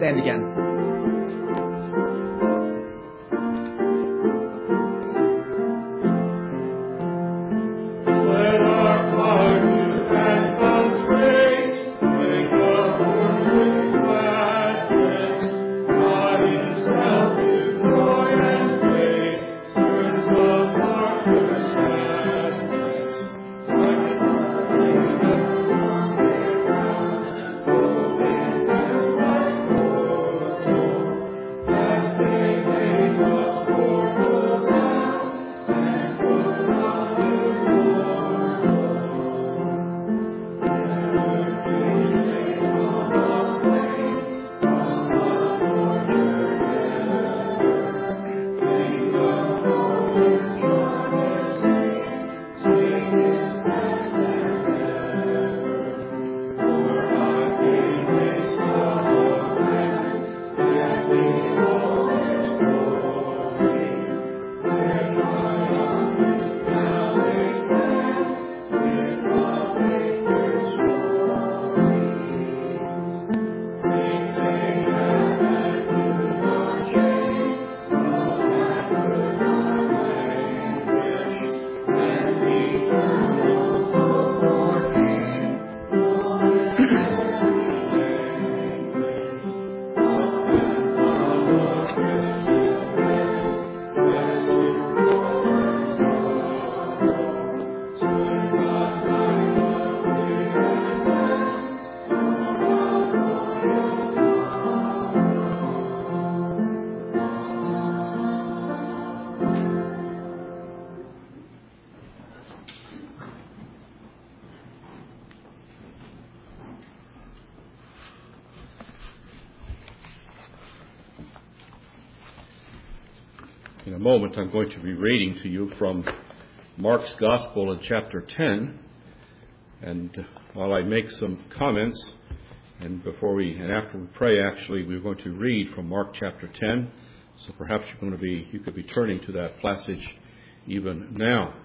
stand again. In a moment, I'm going to be reading to you from Mark's Gospel in chapter 10. And while I make some comments, and after we pray, actually, we're going to read from Mark chapter 10. So perhaps you could be turning to that passage even now.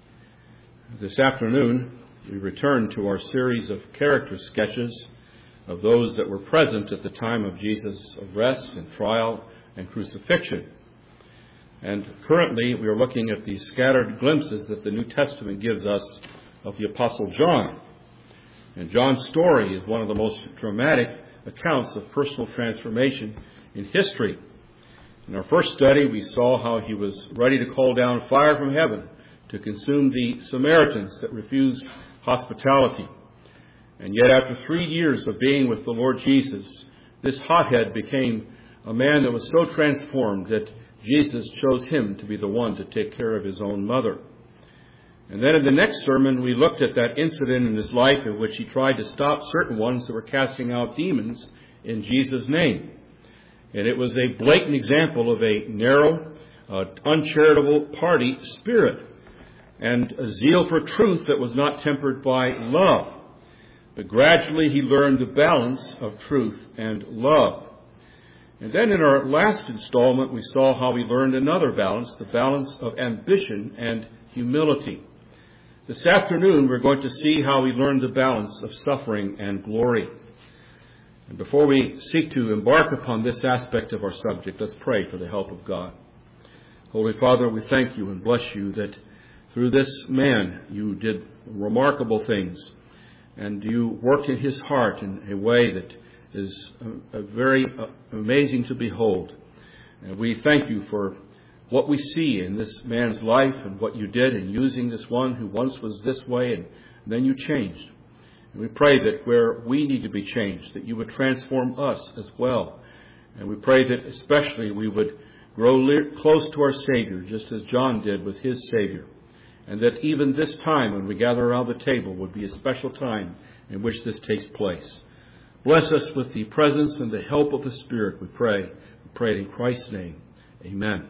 This afternoon, we return to our series of character sketches of those that were present at the time of Jesus' arrest and trial and crucifixion. And currently, we are looking at the scattered glimpses that the New Testament gives us of the Apostle John. And John's story is one of the most dramatic accounts of personal transformation in history. In our first study, we saw how he was ready to call down fire from heaven to consume the Samaritans that refused hospitality. And yet, after 3 years of being with the Lord Jesus, this hothead became a man that was so transformed that Jesus chose him to be the one to take care of his own mother. And then in the next sermon, we looked at that incident in his life in which he tried to stop certain ones that were casting out demons in Jesus' name. And it was a blatant example of a narrow, uncharitable party spirit and a zeal for truth that was not tempered by love. But gradually he learned the balance of truth and love. And then in our last installment, we saw how we learned another balance, the balance of ambition and humility. This afternoon, we're going to see how we learn the balance of suffering and glory. And before we seek to embark upon this aspect of our subject, let's pray for the help of God. Holy Father, we thank you and bless you that through this man you did remarkable things, and you worked in his heart in a way that is very amazing to behold. And we thank you for what we see in this man's life and what you did in using this one who once was this way and then you changed. And we pray that where we need to be changed, that you would transform us as well. And we pray that especially we would grow close to our Savior, just as John did with his Savior. And that even this time when we gather around the table would be a special time in which this takes place. Bless us with the presence and the help of the Spirit, we pray. We pray it in Christ's name. Amen.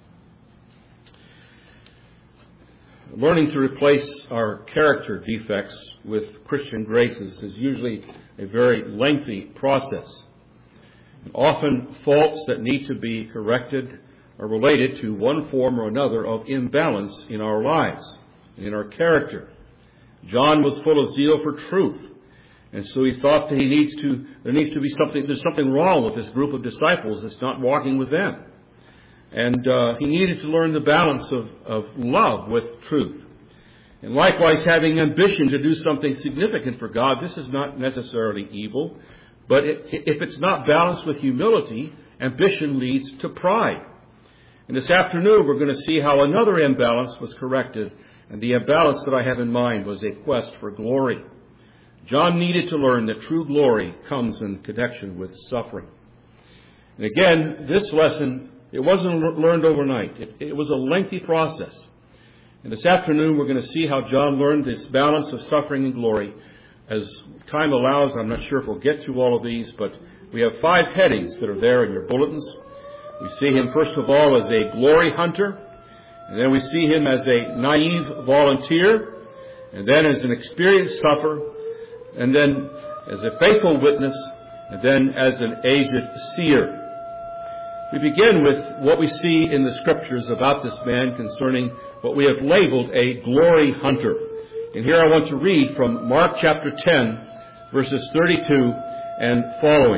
Learning to replace our character defects with Christian graces is usually a very lengthy process. And often faults that need to be corrected are related to one form or another of imbalance in our lives, in our character. John was full of zeal for truth, And so he thought that there's something wrong with this group of disciples that's not walking with them. And he needed to learn the balance of love with truth. And likewise, having ambition to do something significant for God, this is not necessarily evil, but if it's not balanced with humility, ambition leads to pride. And this afternoon, we're going to see how another imbalance was corrected, and the imbalance that I have in mind was a quest for glory. John needed to learn that true glory comes in connection with suffering. And again, this lesson, it wasn't learned overnight. It was a lengthy process. And this afternoon, we're going to see how John learned this balance of suffering and glory. As time allows, I'm not sure if we'll get through all of these, but we have 5 headings that are there in your bulletins. We see him, first of all, as a glory hunter. And then we see him as a naive volunteer. And then as an experienced sufferer. And then as a faithful witness. And then as an aged seer. We begin with what we see in the Scriptures about this man concerning what we have labeled a glory hunter. And here I want to read from Mark chapter 10, verses 32 and following.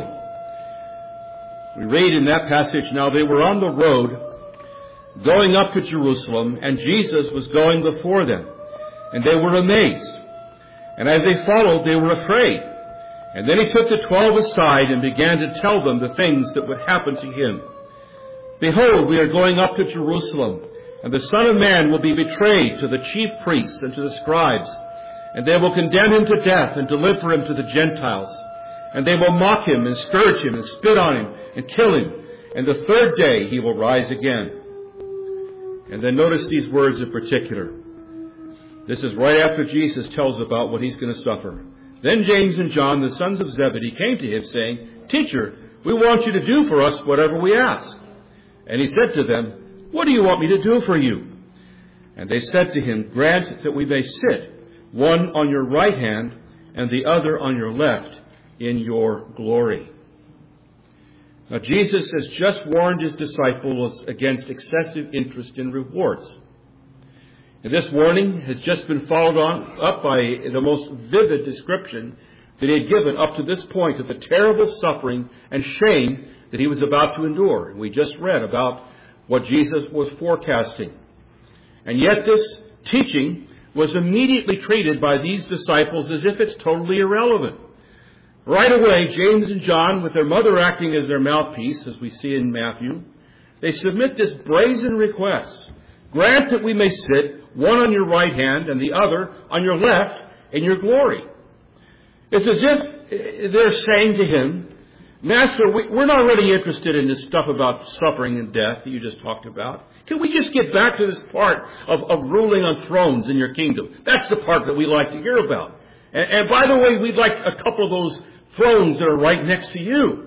We read in that passage, "Now they were on the road going up to Jerusalem, and Jesus was going before them. And they were amazed. And as they followed, they were afraid. And then he took the 12 aside and began to tell them the things that would happen to him. 'Behold, we are going up to Jerusalem, and the Son of Man will be betrayed to the chief priests and to the scribes, and they will condemn him to death and deliver him to the Gentiles. And they will mock him and scourge him and spit on him and kill him, and the 3rd day he will rise again.'" And then notice these words in particular. This is right after Jesus tells about what he's going to suffer. "Then James and John, the sons of Zebedee, came to him, saying, 'Teacher, we want you to do for us whatever we ask.' And he said to them, 'What do you want me to do for you?' And they said to him, 'Grant that we may sit, one on your right hand and the other on your left, in your glory.'" Now Jesus has just warned his disciples against excessive interest in rewards. And this warning has just been followed up by the most vivid description that he had given up to this point of the terrible suffering and shame that he was about to endure. We just read about what Jesus was forecasting. And yet this teaching was immediately treated by these disciples as if it's totally irrelevant. Right away, James and John, with their mother acting as their mouthpiece, as we see in Matthew, they submit this brazen request: "Grant that we may sit, one on your right hand and the other on your left, in your glory." It's as if they're saying to him, "Master, we're not really interested in this stuff about suffering and death that you just talked about. Can we just get back to this part of ruling on thrones in your kingdom? That's the part that we like to hear about. And by the way, we'd like a couple of those thrones that are right next to you."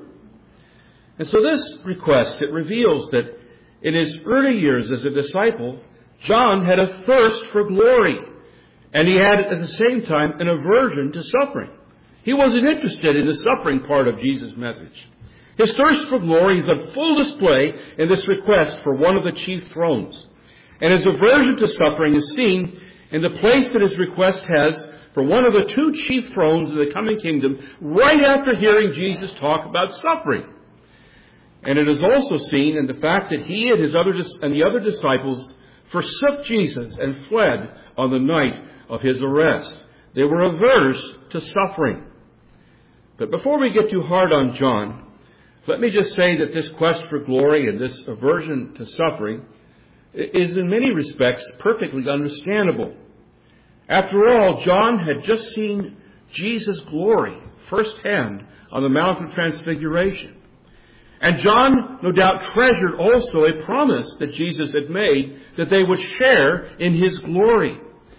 And so this request, it reveals that in his early years as a disciple, John had a thirst for glory. And he had, at the same time, an aversion to suffering. He wasn't interested in the suffering part of Jesus' message. His thirst for glory is on full display in this request for one of the chief thrones. And his aversion to suffering is seen in the place that his request has for one of the 2 chief thrones of the coming kingdom right after hearing Jesus talk about suffering. And it is also seen in the fact that he and the other disciples forsook Jesus and fled on the night of his arrest. They were averse to suffering. But before we get too hard on John, let me just say that this quest for glory and this aversion to suffering is in many respects perfectly understandable. After all, John had just seen Jesus' glory firsthand on the Mount of Transfiguration. And John, no doubt, treasured also a promise that Jesus had made that they would share in his glory.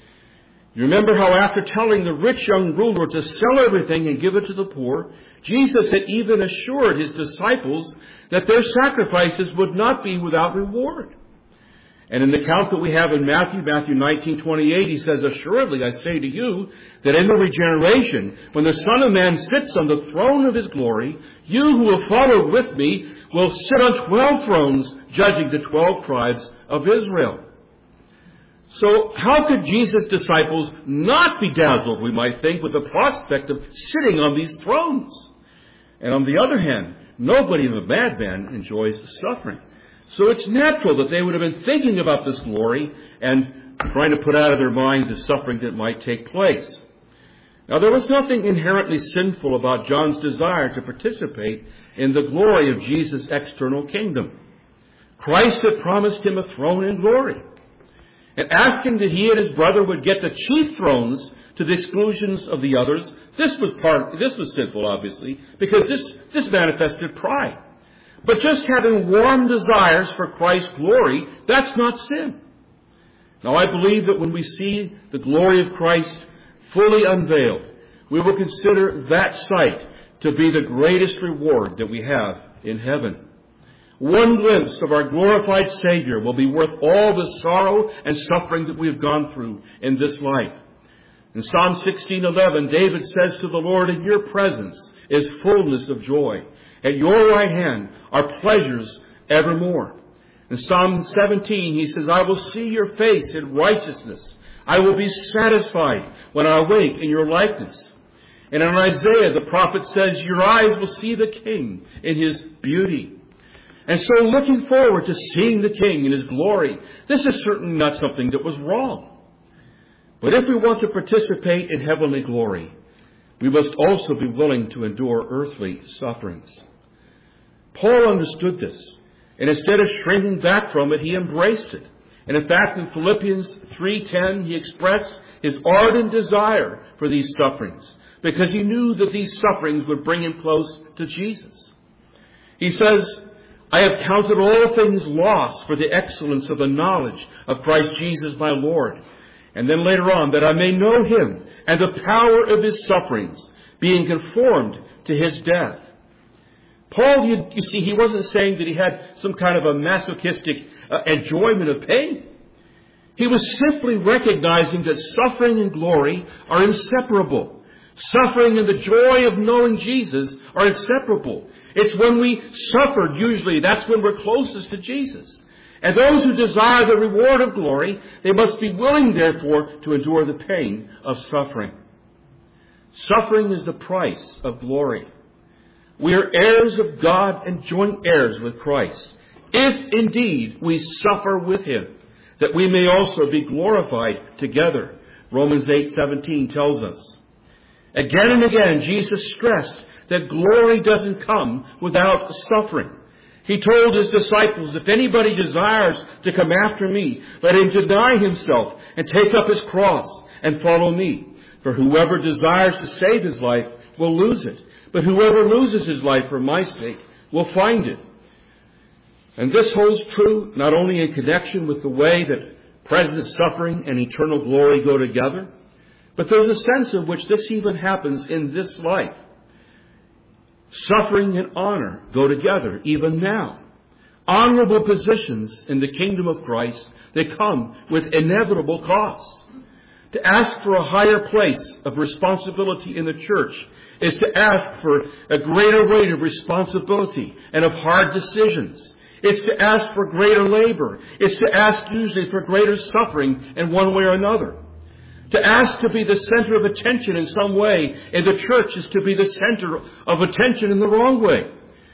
You remember how after telling the rich young ruler to sell everything and give it to the poor, Jesus had even assured his disciples that their sacrifices would not be without reward. And in the account that we have in Matthew 19:28, he says, "Assuredly, I say to you, that in the regeneration, when the Son of Man sits on the throne of his glory, you who will follow with me will sit on 12 thrones, judging the 12 tribes of Israel." So how could Jesus' disciples not be dazzled, we might think, with the prospect of sitting on these thrones? And on the other hand, nobody in the madman enjoys suffering. So it's natural that they would have been thinking about this glory and trying to put out of their mind the suffering that might take place. Now, there was nothing inherently sinful about John's desire to participate in the glory of Jesus' external kingdom. Christ had promised him a throne in glory. And asking that he and his brother would get the chief thrones to the exclusions of the others, this was sinful, obviously, because this manifested pride. But just having warm desires for Christ's glory, that's not sin. Now, I believe that when we see the glory of Christ fully unveiled, we will consider that sight to be the greatest reward that we have in heaven. One glimpse of our glorified Savior will be worth all the sorrow and suffering that we have gone through in this life. In Psalm 16:11, David says to the Lord, "In your presence is fullness of joy. At your right hand are pleasures evermore." In Psalm 17, he says, "I will see your face in righteousness. I will be satisfied when I awake in your likeness." And in Isaiah, the prophet says, "Your eyes will see the King in his beauty." And so looking forward to seeing the King in his glory, this is certainly not something that was wrong. But if we want to participate in heavenly glory, we must also be willing to endure earthly sufferings. Paul understood this, and instead of shrinking back from it, he embraced it. And in fact, in Philippians 3:10, he expressed his ardent desire for these sufferings, because he knew that these sufferings would bring him close to Jesus. He says, "I have counted all things lost for the excellence of the knowledge of Christ Jesus my Lord." And then later on, "that I may know him and the power of his sufferings, being conformed to his death." Paul, you see, he wasn't saying that he had some kind of a masochistic enjoyment of pain. He was simply recognizing that suffering and glory are inseparable. Suffering and the joy of knowing Jesus are inseparable. It's when we suffer, usually, that's when we're closest to Jesus. And those who desire the reward of glory, they must be willing, therefore, to endure the pain of suffering. Suffering is the price of glory. We are heirs of God and joint heirs with Christ, if indeed we suffer with him, that we may also be glorified together. Romans 8:17 tells us. Again and again, Jesus stressed that glory doesn't come without suffering. He told his disciples, "If anybody desires to come after me, let him deny himself and take up his cross and follow me. For whoever desires to save his life will lose it. But whoever loses his life for my sake will find it." And this holds true not only in connection with the way that present suffering and eternal glory go together, but there's a sense in which this even happens in this life. Suffering and honor go together even now. Honorable positions in the kingdom of Christ, they come with inevitable costs. To ask for a higher place of responsibility in the church is to ask for a greater weight of responsibility and of hard decisions. It's to ask for greater labor. It's to ask usually for greater suffering in one way or another. To ask to be the center of attention in some way in the church is to be the center of attention in the wrong way.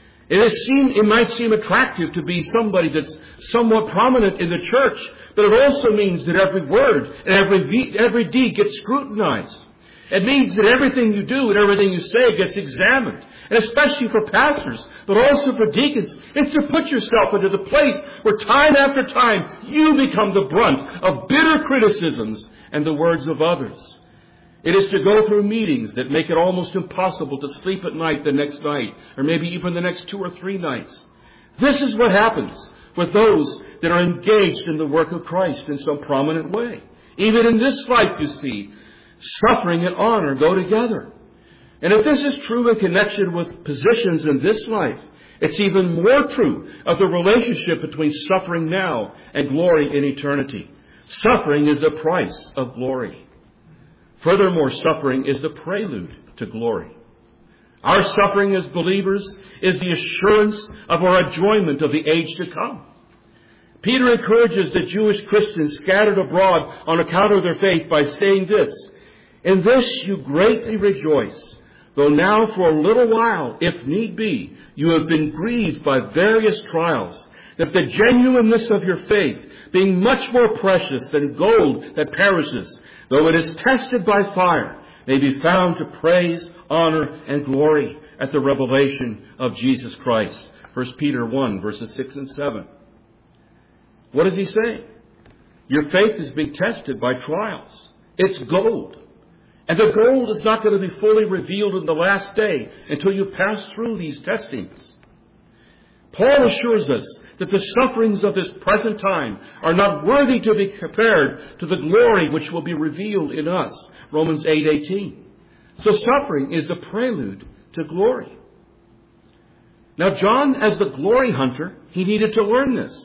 It might seem attractive to be somebody that's somewhat prominent in the church, but it also means that every word and every deed gets scrutinized. It means that everything you do and everything you say gets examined. And especially for pastors, but also for deacons, it's to put yourself into the place where time after time you become the brunt of bitter criticisms and the words of others. It is to go through meetings that make it almost impossible to sleep at night the next night, or maybe even the next 2 or 3 nights. This is what happens with those that are engaged in the work of Christ in some prominent way. Even in this life, you see, suffering and honor go together. And if this is true in connection with positions in this life, it's even more true of the relationship between suffering now and glory in eternity. Suffering is the price of glory. Furthermore, suffering is the prelude to glory. Our suffering as believers is the assurance of our enjoyment of the age to come. Peter encourages the Jewish Christians scattered abroad on account of their faith by saying this, "In this you greatly rejoice, though now for a little while, if need be, you have been grieved by various trials, that the genuineness of your faith, being much more precious than gold that perishes, though it is tested by fire, may be found to praise, honor, and glory at the revelation of Jesus Christ." 1 Peter 1, verses 6 and 7. What does he say? Your faith is being tested by trials. It's gold. And the gold is not going to be fully revealed in the last day until you pass through these testings. Paul assures us that the sufferings of this present time are not worthy to be compared to the glory which will be revealed in us. Romans 8:18. So suffering is the prelude to glory. Now John, as the glory hunter, he needed to learn this.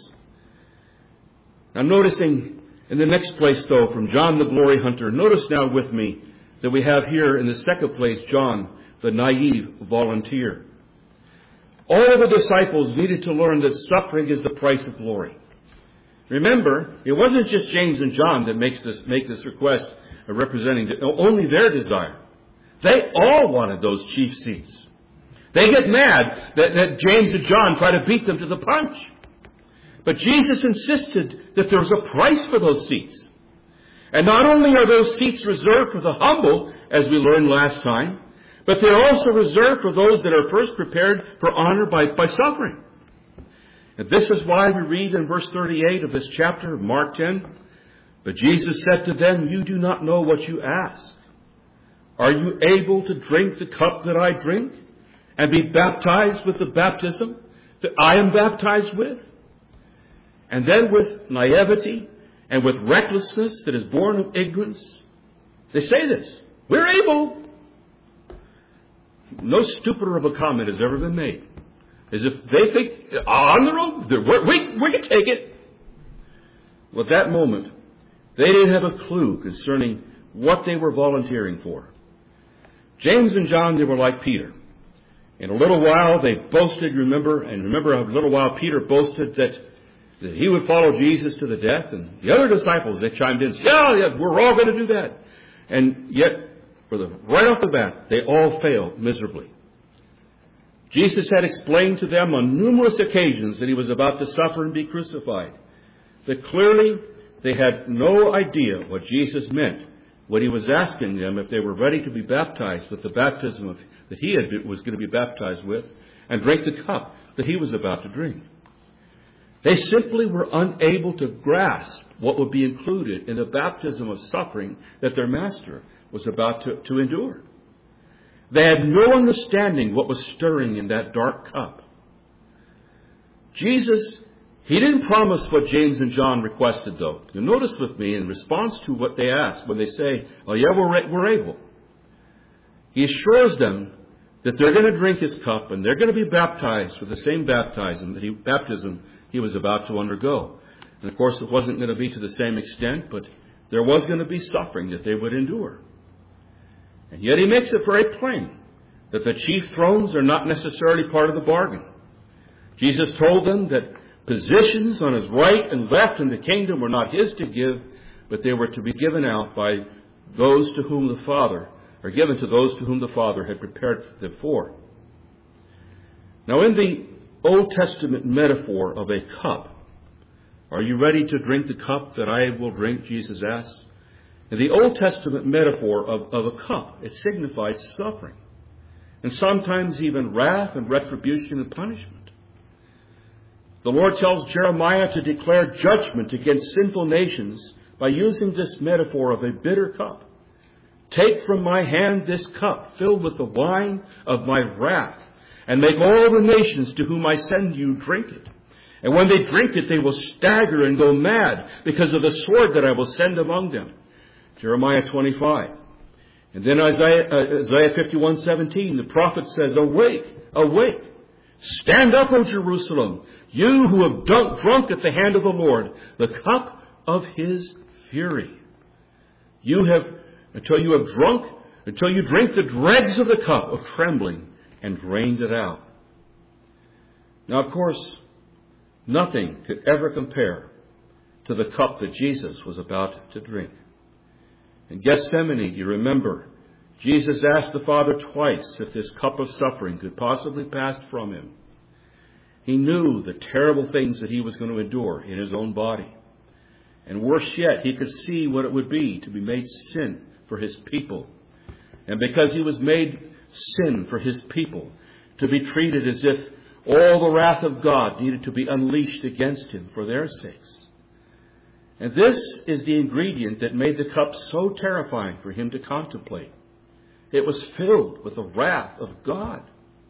Now noticing in the next place, though, from John the glory hunter, notice now with me that we have here in the second place John, the naive volunteer. All the disciples needed to learn that suffering is the price of glory. Remember, it wasn't just James and John that make this request representing only their desire. They all wanted those chief seats. They get mad that James and John try to beat them to the punch. But Jesus insisted that there was a price for those seats. And not only are those seats reserved for the humble, as we learned last time, but they're also reserved for those that are first prepared for honor by suffering. And this is why we read in verse 38 of this chapter of Mark 10, "But Jesus said to them, you do not know what you ask. Are you able to drink the cup that I drink and be baptized with the baptism that I am baptized with?" And then with naivety and with recklessness that is born of ignorance, they say this, "We're able." No stupider of a comment has ever been made. As if they think, on their own, we can take it. Well, at that moment, they didn't have a clue concerning what they were volunteering for. James and John, they were like Peter. In a little while, they boasted, remember a little while Peter boasted that he would follow Jesus to the death, and the other disciples, they chimed in, yeah, we're all going to do that. And yet, right off the bat, they all failed miserably. Jesus had explained to them on numerous occasions that he was about to suffer and be crucified. But clearly, they had no idea what Jesus meant when he was asking them if they were ready to be baptized with the baptism that he was going to be baptized with, and drink the cup that he was about to drink. They simply were unable to grasp what would be included in the baptism of suffering that their master was about to endure. They had no understanding what was stirring in that dark cup. Jesus, he didn't promise what James and John requested, though. You'll notice with me in response to what they asked when they say, "Oh yeah, we're able." He assures them that they're going to drink his cup and they're going to be baptized with the same baptism he was about to undergo. And of course, it wasn't going to be to the same extent, but there was going to be suffering that they would endure. And yet he makes it very plain that the chief thrones are not necessarily part of the bargain. Jesus told them that positions on his right and left in the kingdom were not his to give, but they were to be given out by those to whom the Father, or given to those to whom the Father had prepared them for. Now in the Old Testament metaphor of a cup, "Are you ready to drink the cup that I will drink?" Jesus asked. In the Old Testament metaphor of a cup, it signifies suffering, and sometimes even wrath and retribution and punishment. The Lord tells Jeremiah to declare judgment against sinful nations by using this metaphor of a bitter cup. "Take from my hand this cup filled with the wine of my wrath, and make all the nations to whom I send you drink it. And when they drink it, they will stagger and go mad because of the sword that I will send among them." Jeremiah 25. And then Isaiah 51:17, the prophet says, "Awake, awake, stand up, O Jerusalem, you who have drunk at the hand of the Lord, the cup of his fury. Until you drink the dregs of the cup of trembling and drained it out." Now, of course, Nothing could ever compare to the cup that Jesus was about to drink. In Gethsemane, you remember, Jesus asked the Father twice if this cup of suffering could possibly pass from him. He knew the terrible things that he was going to endure in his own body. And worse yet, he could see what it would be to be made sin for his people. And because he was made sin for his people, to be treated as if all the wrath of God needed to be unleashed against him for their sakes. And this is the ingredient that made the cup so terrifying for him to contemplate. It was filled with the wrath of God.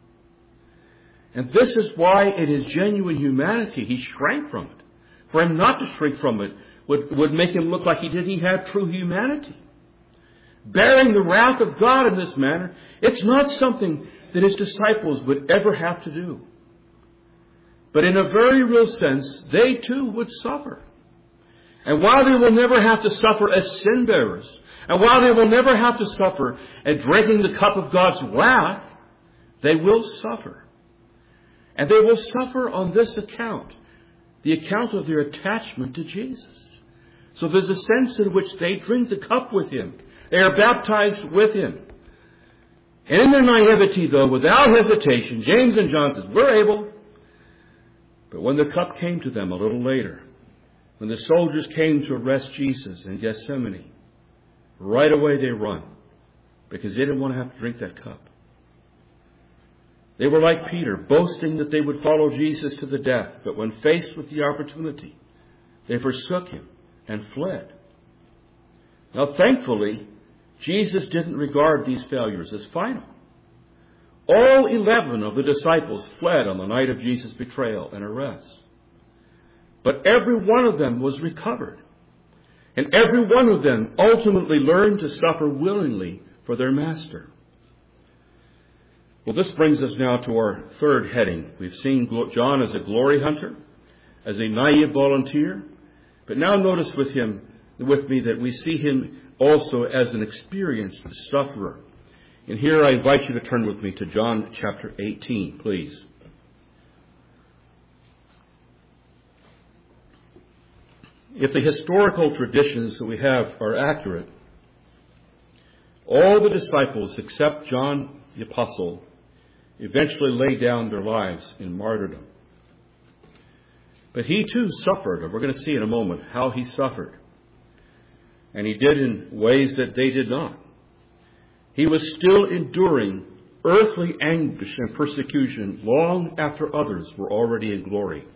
And this is why in his genuine humanity he shrank from it. For him not to shrink from it would make him look like he didn't have true humanity. Bearing the wrath of God in this manner, it's not something that his disciples would ever have to do. But in a very real sense, they too would suffer. And while they will never have to suffer as sin bearers, and while they will never have to suffer at drinking the cup of God's wrath, they will suffer. And they will suffer on this account, the account of their attachment to Jesus. So there's a sense in which they drink the cup with him. They are baptized with him. And in their naivety, though, without hesitation, James and John said, we're able. But when the cup came to them a little later, when the soldiers came to arrest Jesus in Gethsemane, right away they run, because they didn't want to have to drink that cup. They were like Peter, boasting that they would follow Jesus to the death, but when faced with the opportunity, they forsook him and fled. Now, thankfully, Jesus didn't regard these failures as final. All 11 of the disciples fled on the night of Jesus' betrayal and arrest. But every one of them was recovered. And every one of them ultimately learned to suffer willingly for their master. Well, this brings us now to our third heading. We've seen John as a glory hunter, as a naive volunteer. But now notice with me that we see him also as an experienced sufferer. And here I invite you to turn with me to John chapter 18, please. If the historical traditions that we have are accurate, all the disciples except John the Apostle eventually laid down their lives in martyrdom. But he too suffered, and we're going to see in a moment how he suffered. And he did in ways that they did not. He was still enduring earthly anguish and persecution long after others were already in glory.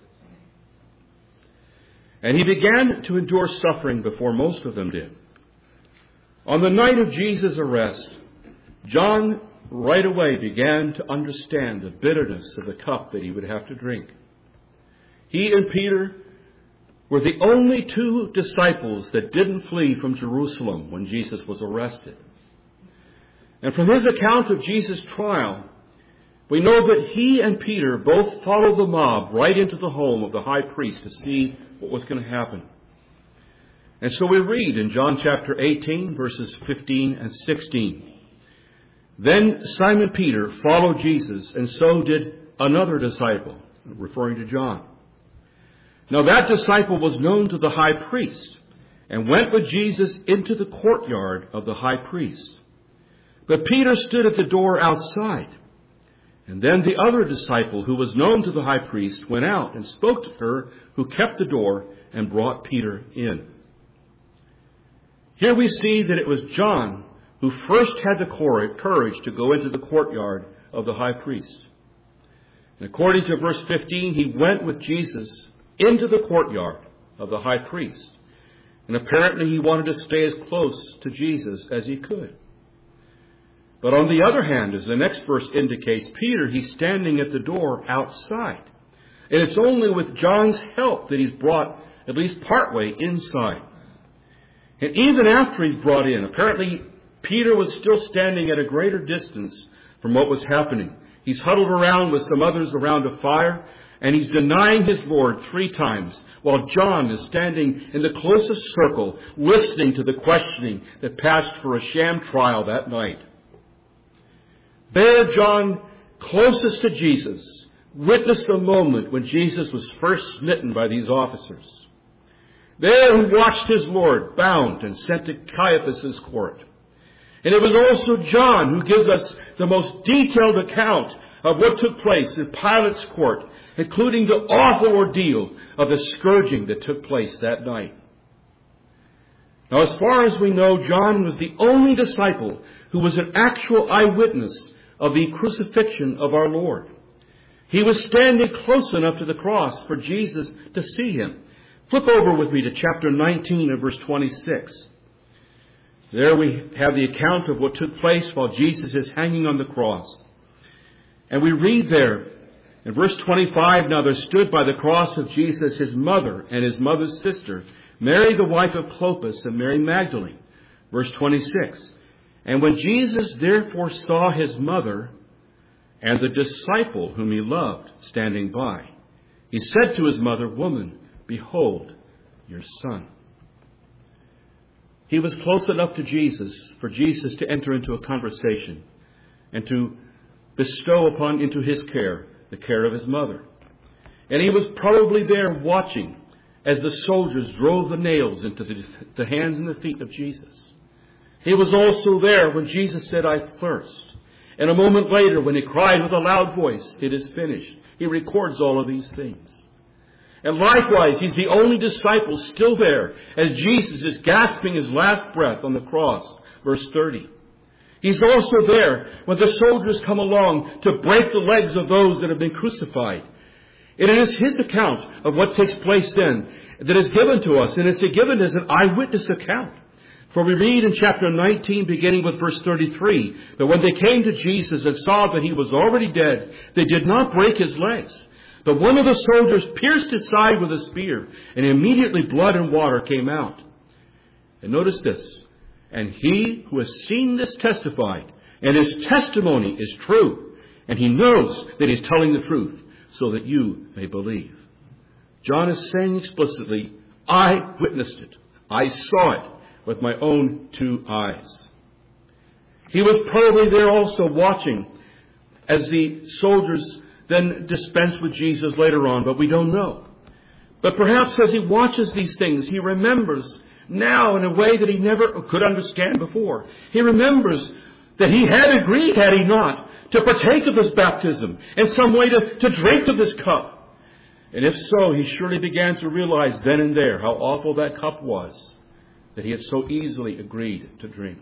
And he began to endure suffering before most of them did. On the night of Jesus' arrest, John right away began to understand the bitterness of the cup that he would have to drink. He and Peter were the only two disciples that didn't flee from Jerusalem when Jesus was arrested. And from his account of Jesus' trial, we know that he and Peter both followed the mob right into the home of the high priest to see what was going to happen. And so we read in John chapter 18, verses 15 and 16. Then Simon Peter followed Jesus, and so did another disciple, referring to John. Now that disciple was known to the high priest, and went with Jesus into the courtyard of the high priest. But Peter stood at the door outside. And then the other disciple, who was known to the high priest, went out and spoke to her who kept the door and brought Peter in. Here we see that it was John who first had the courage to go into the courtyard of the high priest. And according to verse 15, he went with Jesus into the courtyard of the high priest. And apparently he wanted to stay as close to Jesus as he could. But on the other hand, as the next verse indicates, Peter, he's standing at the door outside. And it's only with John's help that he's brought at least partway inside. And even after he's brought in, apparently Peter was still standing at a greater distance from what was happening. He's huddled around with some others around a fire, and he's denying his Lord 3 times, while John is standing in the closest circle, listening to the questioning that passed for a sham trial that night. There, John, closest to Jesus, witnessed the moment when Jesus was first smitten by these officers. There he watched his Lord bound and sent to Caiaphas' court. And it was also John who gives us the most detailed account of what took place in Pilate's court, including the awful ordeal of the scourging that took place that night. Now, as far as we know, John was the only disciple who was an actual eyewitness of the crucifixion of our Lord. He was standing close enough to the cross for Jesus to see him. Flip over with me to chapter 19 and verse 26. There we have the account of what took place while Jesus is hanging on the cross. And we read there in verse 25, now there stood by the cross of Jesus his mother and his mother's sister, Mary the wife of Clopas and Mary Magdalene. Verse 26, and when Jesus therefore saw his mother and the disciple whom he loved standing by, he said to his mother, Woman, behold your son. He was close enough to Jesus for Jesus to enter into a conversation and to bestow upon into his care the care of his mother. And he was probably there watching as the soldiers drove the nails into the hands and the feet of Jesus. He was also there when Jesus said, I thirst. And a moment later, when he cried with a loud voice, it is finished. He records all of these things. And likewise, he's the only disciple still there as Jesus is gasping his last breath on the cross. Verse 30. He's also there when the soldiers come along to break the legs of those that have been crucified. And it is his account of what takes place then that is given to us. And it's given as an eyewitness account. For we read in chapter 19, beginning with verse 33, that when they came to Jesus and saw that he was already dead, they did not break his legs. But one of the soldiers pierced his side with a spear, and immediately blood and water came out. And notice this. And he who has seen this testified, and his testimony is true, and he knows that he's telling the truth, so that you may believe. John is saying explicitly, I witnessed it. I saw it with my own two eyes. He was probably there also watching as the soldiers then dispensed with Jesus later on, but we don't know. But perhaps as he watches these things, he remembers now in a way that he never could understand before. He remembers that he had agreed, had he not, to partake of this baptism, in some way to drink of this cup. And if so, he surely began to realize then and there how awful that cup was that he had so easily agreed to drink.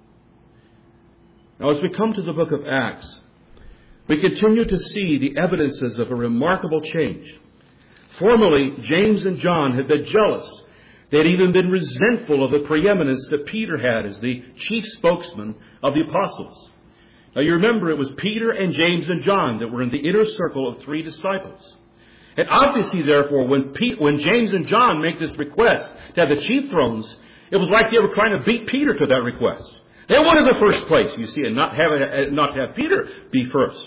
Now, as we come to the book of Acts, we continue to see the evidences of a remarkable change. Formerly, James and John had been jealous. They had even been resentful of the preeminence that Peter had as the chief spokesman of the apostles. Now, you remember it was Peter and James and John that were in the inner circle of 3 disciples. And obviously, therefore, when James and John make this request to have the chief thrones, it was like they were trying to beat Peter to that request. They wanted the first place, you see, and not have Peter be first.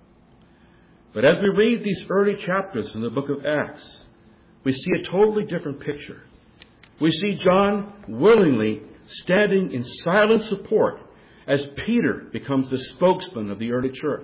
But as we read these early chapters in the book of Acts, we see a totally different picture. We see John willingly standing in silent support as Peter becomes the spokesman of the early church.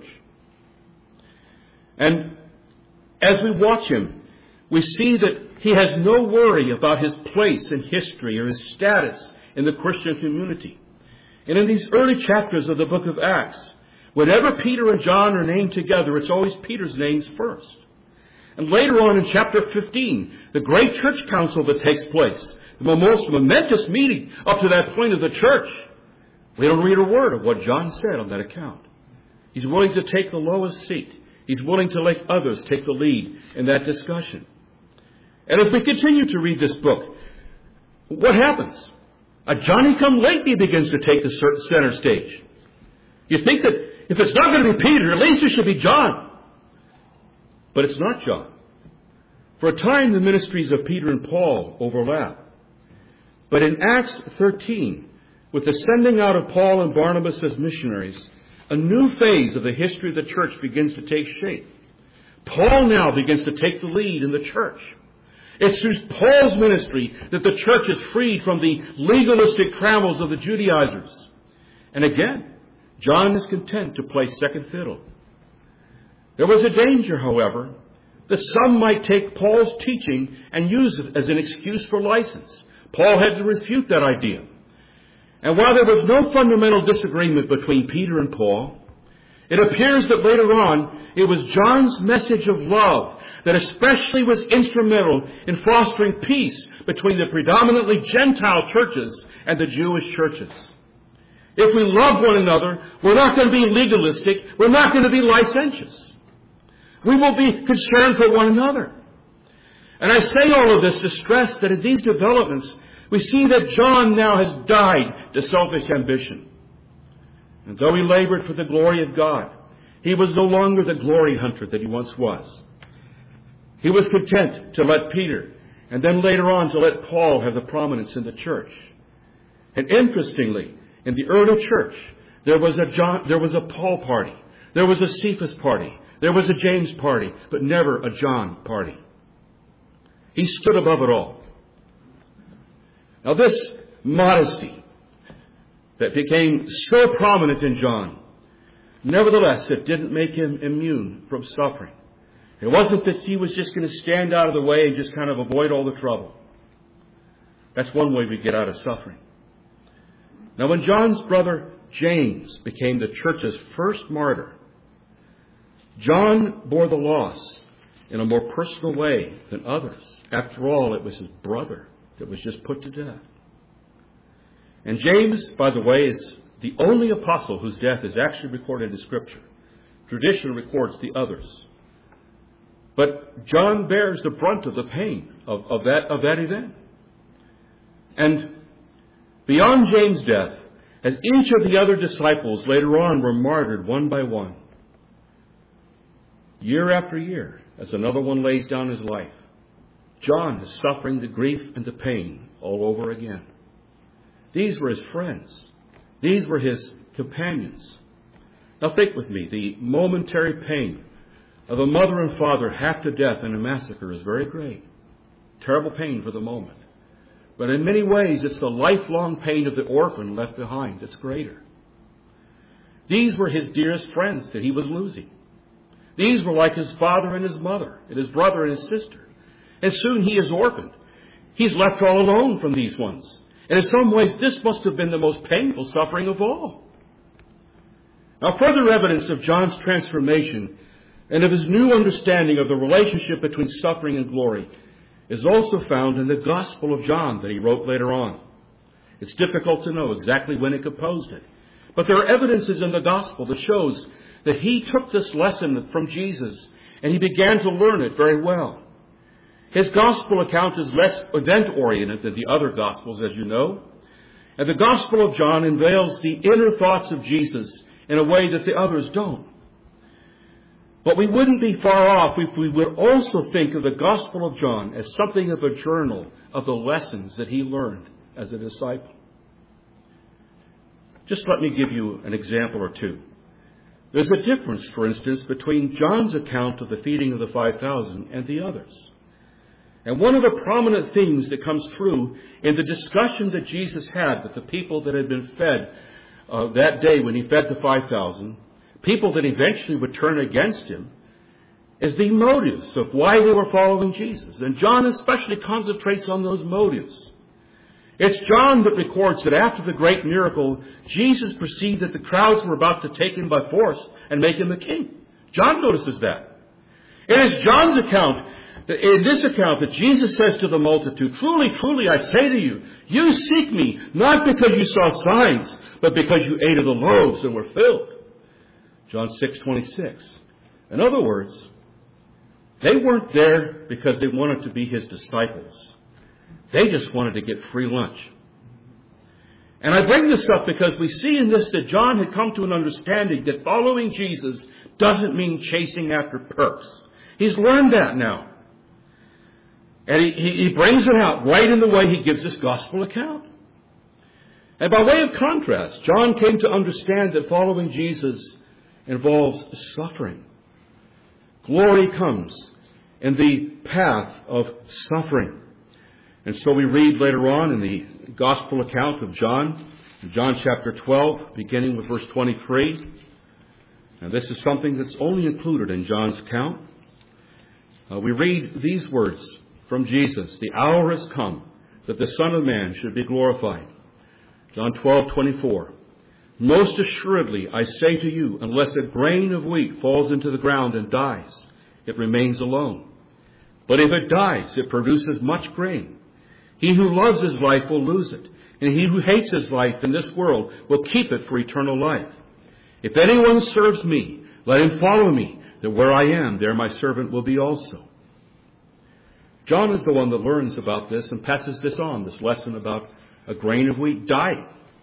And as we watch him, we see that he has no worry about his place in history or his status in the Christian community. And in these early chapters of the book of Acts, whenever Peter and John are named together, it's always Peter's names first. And later on in chapter 15, the great church council that takes place, the most momentous meeting up to that point of the church, we don't read a word of what John said on that account. He's willing to take the lowest seat. He's willing to let others take the lead in that discussion. And as we continue to read this book, what happens? A Johnny-come-lately begins to take the center stage. You think that if it's not going to be Peter, at least it should be John. But it's not John. For a time, the ministries of Peter and Paul overlap. But in Acts 13, with the sending out of Paul and Barnabas as missionaries, a new phase of the history of the church begins to take shape. Paul now begins to take the lead in the church. It's through Paul's ministry that the church is freed from the legalistic trammels of the Judaizers. And again, John is content to play second fiddle. There was a danger, however, that some might take Paul's teaching and use it as an excuse for license. Paul had to refute that idea. And while there was no fundamental disagreement between Peter and Paul, it appears that later on it was John's message of love that especially was instrumental in fostering peace between the predominantly Gentile churches and the Jewish churches. If we love one another, we're not going to be legalistic. We're not going to be licentious. We will be concerned for one another. And I say all of this to stress that in these developments, we see that John now has died to selfish ambition. And though he labored for the glory of God, he was no longer the glory hunter that he once was. He was content to let Peter, and then later on to let Paul have the prominence in the church. And interestingly, in the early church, there was a Paul party, there was a Cephas party, there was a James party, but never a John party. He stood above it all. Now this modesty that became so prominent in John, nevertheless, it didn't make him immune from suffering. It wasn't that he was just going to stand out of the way and just kind of avoid all the trouble. That's one way we get out of suffering. Now when John's brother James became the church's first martyr, John bore the loss in a more personal way than others. After all, it was his brother that was just put to death. And James, by the way, is the only apostle whose death is actually recorded in Scripture. Tradition records the others. But John bears the brunt of the pain of that event. And beyond James' death, as each of the other disciples later on were martyred one by one, year after year, as another one lays down his life, John is suffering the grief and the pain all over again. These were his friends. These were his companions. Now think with me, the momentary pain of a mother and father hacked to death in a massacre is very great. Terrible pain for the moment. But in many ways, it's the lifelong pain of the orphan left behind that's greater. These were his dearest friends that he was losing. These were like his father and his mother, and his brother and his sister. And soon he is orphaned. He's left all alone from these ones. And in some ways, this must have been the most painful suffering of all. Now, further evidence of John's transformation and of his new understanding of the relationship between suffering and glory is also found in the Gospel of John that he wrote later on. It's difficult to know exactly when he composed it. But there are evidences in the Gospel that shows that he took this lesson from Jesus and he began to learn it very well. His Gospel account is less event-oriented than the other Gospels, as you know. And the Gospel of John unveils the inner thoughts of Jesus in a way that the others don't. But we wouldn't be far off if we would also think of the Gospel of John as something of a journal of the lessons that he learned as a disciple. Just let me give you an example or two. There's a difference, for instance, between John's account of the feeding of the 5,000 and the others. And one of the prominent themes that comes through in the discussion that Jesus had with the people that had been fed that day when he fed the 5,000, people that eventually would turn against him, is the motives of why they were following Jesus. And John especially concentrates on those motives. It's John that records that after the great miracle, Jesus perceived that the crowds were about to take him by force and make him a king. John notices that. It is John's account, in this account, that Jesus says to the multitude, "Truly, truly, I say to you, you seek me, not because you saw signs, but because you ate of the loaves and were filled." John 6:26. In other words, they weren't there because they wanted to be his disciples. They just wanted to get free lunch. And I bring this up because we see in this that John had come to an understanding that following Jesus doesn't mean chasing after perks. He's learned that now. And he brings it out right in the way he gives this gospel account. And by way of contrast, John came to understand that following Jesus involves suffering. Glory comes in the path of suffering. And so we read later on in the gospel account of John, in John chapter 12, beginning with verse 23. Now, this is something that's only included in John's account. We read these words from Jesus: "The hour has come that the Son of Man should be glorified." John 12:24. "Most assuredly, I say to you, unless a grain of wheat falls into the ground and dies, it remains alone. But if it dies, it produces much grain. He who loves his life will lose it, and he who hates his life in this world will keep it for eternal life. If anyone serves me, let him follow me, that where I am, there my servant will be also." John is the one that learns about this and passes this on, this lesson about a grain of wheat dying.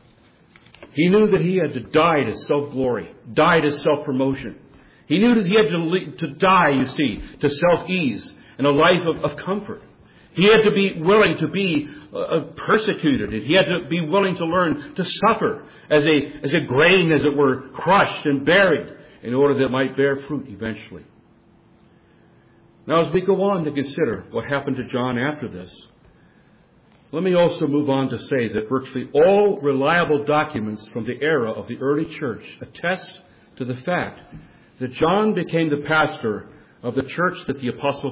He knew that he had to die to self-glory, die to self-promotion. He knew that he had to die, you see, to self-ease and a life of comfort. He had to be willing to be persecuted. He had to be willing to learn to suffer as a grain, as it were, crushed and buried in order that it might bear fruit eventually. Now, as we go on to consider what happened to John after this, let me also move on to say that virtually all reliable documents from the era of the early church attest to the fact that John became the pastor of the church that the Apostle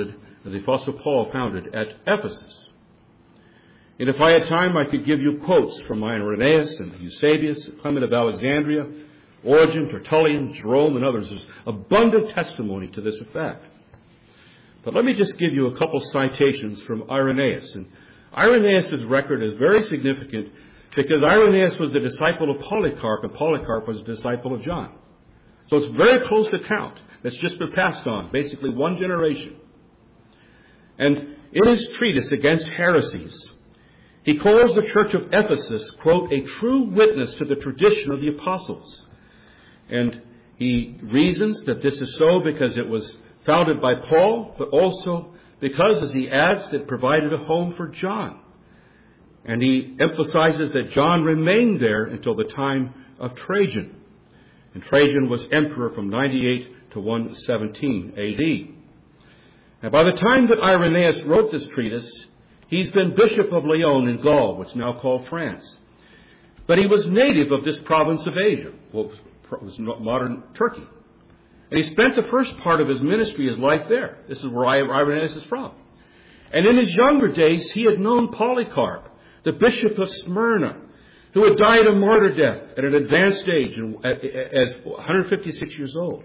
Paul founded at Ephesus. And if I had time, I could give you quotes from Irenaeus and Eusebius, Clement of Alexandria, Origen, Tertullian, Jerome, and others. There's abundant testimony to this effect. But let me just give you a couple citations from Irenaeus. And Irenaeus' record is very significant because Irenaeus was the disciple of Polycarp, and Polycarp was a disciple of John. So it's a very close account that's just been passed on, basically one generation. And in his treatise against heresies, he calls the church of Ephesus, quote, "a true witness to the tradition of the apostles." And he reasons that this is so because it was founded by Paul, but also because, as he adds, it provided a home for John. And he emphasizes that John remained there until the time of Trajan. And Trajan was emperor from 98 to 117 AD. Now, by the time that Irenaeus wrote this treatise, he's been Bishop of Lyon in Gaul, which is now called France. But he was native of this province of Asia, what was modern Turkey. And he spent the first part of his ministry, his life there. This is where Irenaeus is from. And in his younger days, he had known Polycarp, the bishop of Smyrna, who had died a martyr death at an advanced age, as 156 years old.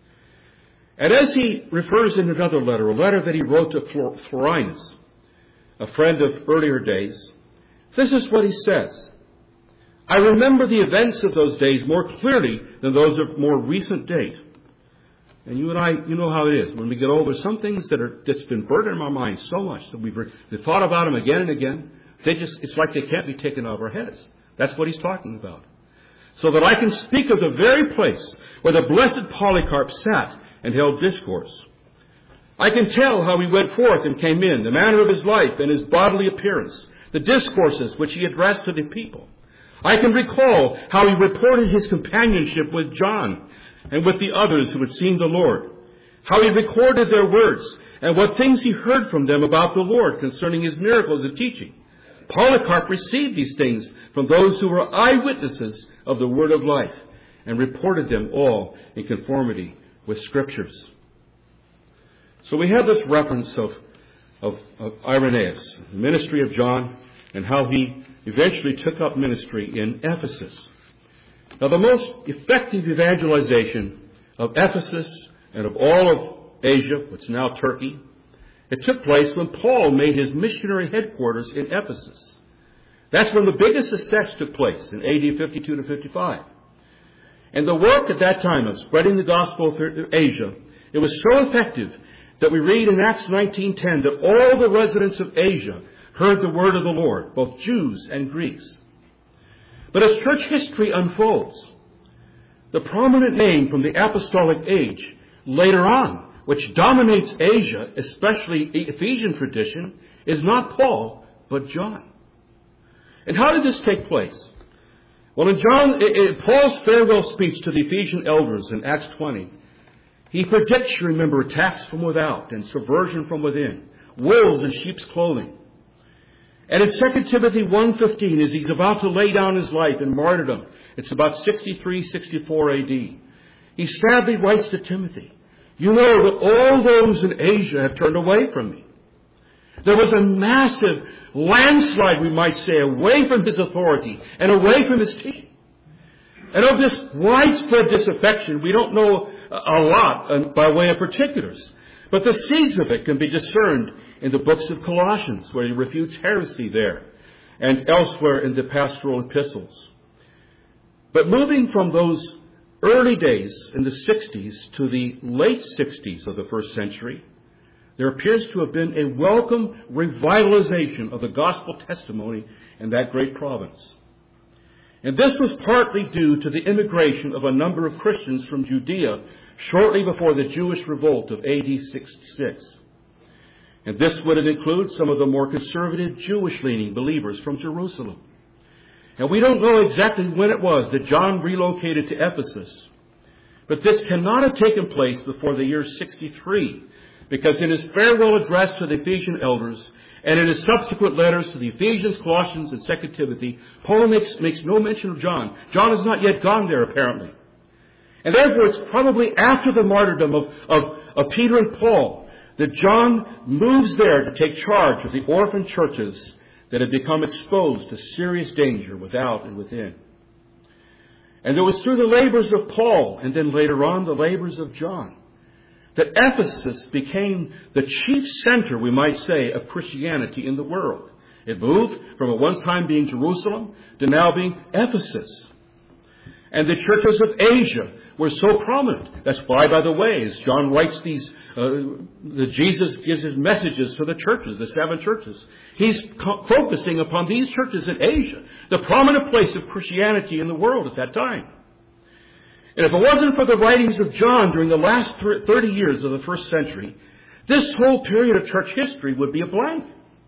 And as he refers in another letter, a letter that he wrote to Florinus, a friend of earlier days, this is what he says: "I remember the events of those days more clearly than those of more recent date." And you and I, you know how it is. When we get older, some things that's been burdened in our minds so much that we've thought about them again and again, it's like they can't be taken out of our heads. That's what he's talking about. "So that I can speak of the very place where the blessed Polycarp sat and held discourse. I can tell how he went forth and came in, the manner of his life and his bodily appearance, the discourses which he addressed to the people. I can recall how he reported his companionship with John and with the others who had seen the Lord, how he recorded their words and what things he heard from them about the Lord concerning his miracles and teaching. Polycarp received these things from those who were eyewitnesses of the word of life and reported them all in conformity with Scriptures." So we have this reference of Irenaeus, the ministry of John, and how he eventually took up ministry in Ephesus. Now, the most effective evangelization of Ephesus and of all of Asia, what's now Turkey, it took place when Paul made his missionary headquarters in Ephesus. That's when the biggest success took place in AD 52 to 55. And the work at that time of spreading the gospel through Asia, it was so effective that we read in Acts 19:10 that all the residents of Asia heard the word of the Lord, both Jews and Greeks. But as church history unfolds, the prominent name from the apostolic age later on, which dominates Asia, especially Ephesian tradition, is not Paul, but John. And how did this take place? Well, in Paul's farewell speech to the Ephesian elders in Acts 20, he predicts, you remember, attacks from without and subversion from within, wolves in sheep's clothing. And in 2 Timothy 1:15, as he's about to lay down his life in martyrdom, it's about 63, 64 AD, he sadly writes to Timothy, "You know that all those in Asia have turned away from me." There was a massive landslide, we might say, away from his authority and away from his teaching. And of this widespread disaffection, we don't know a lot by way of particulars. But the seeds of it can be discerned in the books of Colossians, where he refutes heresy there, and elsewhere in the pastoral epistles. But moving from those early days in the 60s to the late 60s of the first century, there appears to have been a welcome revitalization of the gospel testimony in that great province. And this was partly due to the immigration of a number of Christians from Judea shortly before the Jewish revolt of AD 66. And this would include some of the more conservative Jewish-leaning believers from Jerusalem. And we don't know exactly when it was that John relocated to Ephesus. But this cannot have taken place before the year 63, because in his farewell address to the Ephesian elders and in his subsequent letters to the Ephesians, Colossians, and 2 Timothy, Paul makes no mention of John. John has not yet gone there, apparently. And therefore, it's probably after the martyrdom of Peter and Paul that John moves there to take charge of the orphan churches that had become exposed to serious danger without and within. And it was through the labors of Paul, and then later on the labors of John, that Ephesus became the chief center, we might say, of Christianity in the world. It moved from at one time being Jerusalem to now being Ephesus. And the churches of Asia were so prominent. That's why, by the way, as John writes these, Jesus gives his messages to the churches, the 7 churches. He's focusing upon these churches in Asia, the prominent place of Christianity in the world at that time. And if it wasn't for the writings of John during the last 30 years of the first century, this whole period of church history would be a blank.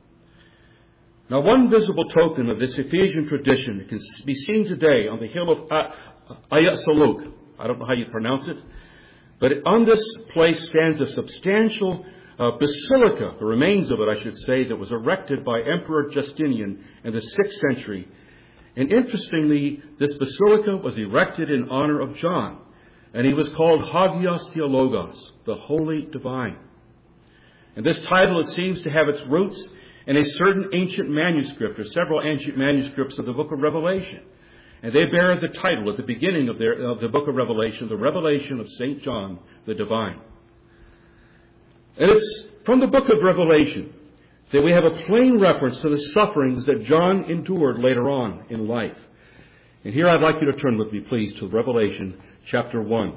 Now, one visible token of this Ephesian tradition can be seen today on the hill of Ayat Saluk. I don't know how you pronounce it. But on this place stands a substantial basilica, the remains of it, I should say, that was erected by Emperor Justinian in the 6th century. And interestingly, this basilica was erected in honor of John. And he was called Hagios Theologos, the Holy Divine. And this title, it seems to have its roots in a certain ancient manuscript, or several ancient manuscripts of the book of Revelation. And they bear the title at the beginning of the book of Revelation, the Revelation of St. John the Divine. And it's from the book of Revelation that we have a plain reference to the sufferings that John endured later on in life. And here I'd like you to turn with me, please, to Revelation chapter 1.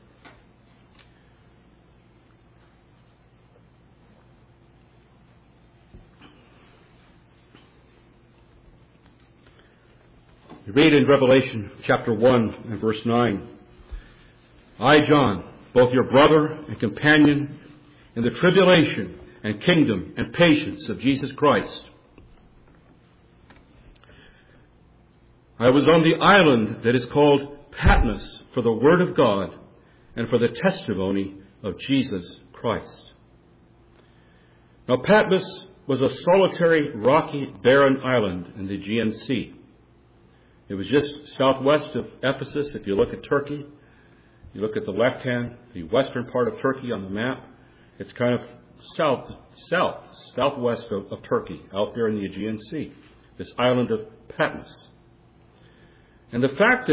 We read in Revelation chapter 1 and verse 9, "I, John, both your brother and companion in the tribulation and kingdom and patience of Jesus Christ. I was on the island that is called Patmos for the word of God and for the testimony of Jesus Christ." Now, Patmos was a solitary, rocky, barren island in the Aegean Sea. It was just southwest of Ephesus. If you look at Turkey, you look at the left-hand, the western part of Turkey on the map, it's kind of southwest of Turkey, out there in the Aegean Sea, this island of Patmos. And the fact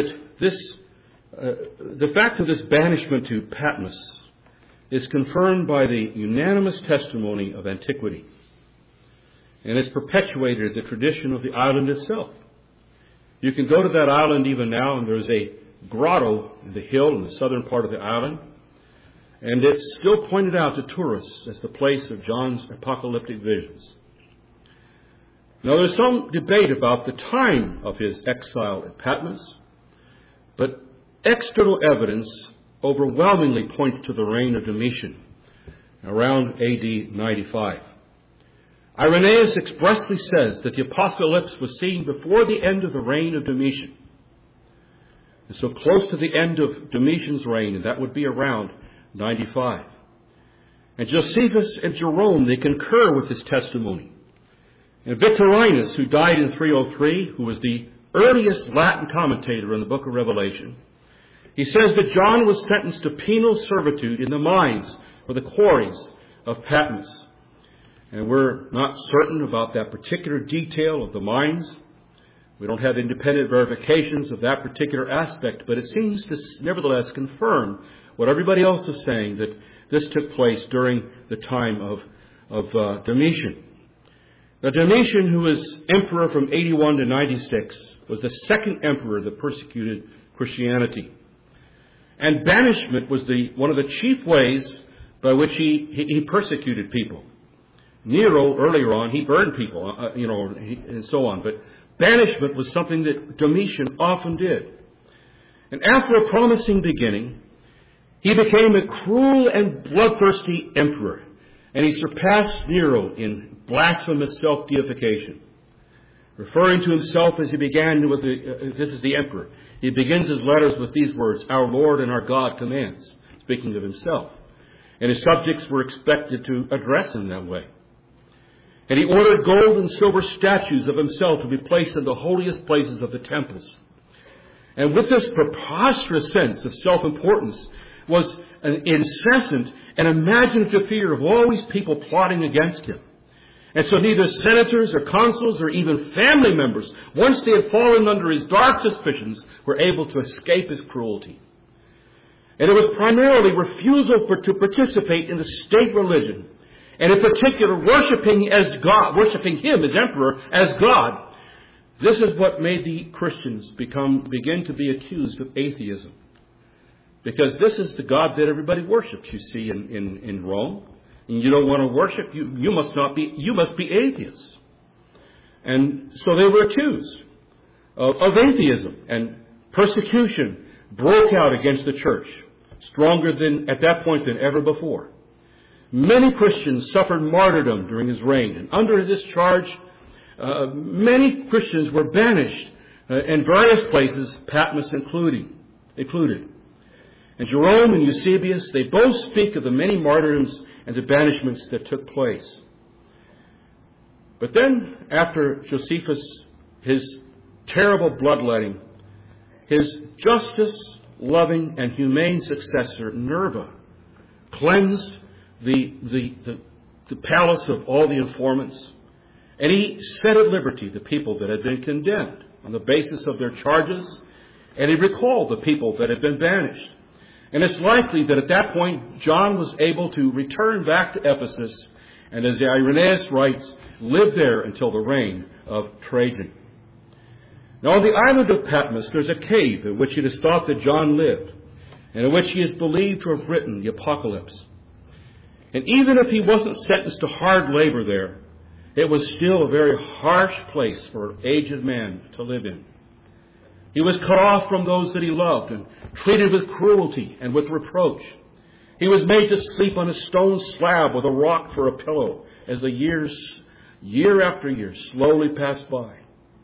of this banishment to Patmos is confirmed by the unanimous testimony of antiquity, and it's perpetuated the tradition of the island itself. You can go to that island even now, and there's a grotto in the hill in the southern part of the island. And it's still pointed out to tourists as the place of John's apocalyptic visions. Now, there's some debate about the time of his exile at Patmos, but external evidence overwhelmingly points to the reign of Domitian around AD 95. Irenaeus expressly says that the apocalypse was seen before the end of the reign of Domitian. And so close to the end of Domitian's reign, and that would be around 95. And Josephus and Jerome, they concur with this testimony. And Victorinus, who died in 303, who was the earliest Latin commentator in the book of Revelation, He says that John was sentenced to penal servitude in the mines or the quarries of Patmos. And we're not certain about that particular detail of the mines. We don't have independent verifications of that particular aspect, but it seems to nevertheless confirm what everybody else is saying, that this took place during the time of Domitian. Now, Domitian, who was emperor from 81 to 96, was the second emperor that persecuted Christianity. And banishment was one of the chief ways by which he persecuted people. Nero, earlier on, he burned people, and so on. But banishment was something that Domitian often did. And after a promising beginning, he became a cruel and bloodthirsty emperor. And he surpassed Nero in blasphemous self-deification. Referring to himself as he began with this is the emperor. He begins his letters with these words, "Our Lord and our God commands," speaking of himself. And his subjects were expected to address him that way. And he ordered gold and silver statues of himself to be placed in the holiest places of the temples. And with this preposterous sense of self-importance was an incessant and imaginative fear of all these people plotting against him. And so neither senators or consuls or even family members, once they had fallen under his dark suspicions, were able to escape his cruelty. And it was primarily refusal to participate in the state religion, and in particular worshiping him as emperor, as God. This is what made the Christians begin to be accused of atheism. Because this is the God that everybody worships, you see, in Rome. And you don't want to worship, you must be atheists. And so they were accused of atheism, and persecution broke out against the church, stronger at that point than ever before. Many Christians suffered martyrdom during his reign, and under this charge, many Christians were banished in various places, Patmos included. And Jerome and Eusebius, they both speak of the many martyrdoms and the banishments that took place. But then, after Josephus, his terrible bloodletting, his justice-loving and humane successor, Nerva, cleansed the palace of all the informants, and he set at liberty the people that had been condemned on the basis of their charges, and he recalled the people that had been banished. And it's likely that at that point, John was able to return back to Ephesus, and as Irenaeus writes, lived there until the reign of Trajan. Now, on the island of Patmos, there's a cave in which it is thought that John lived, and in which he is believed to have written the Apocalypse. And even if he wasn't sentenced to hard labor there, it was still a very harsh place for an aged man to live in. He was cut off from those that he loved and treated with cruelty and with reproach. He was made to sleep on a stone slab with a rock for a pillow as the years, year after year, slowly passed by.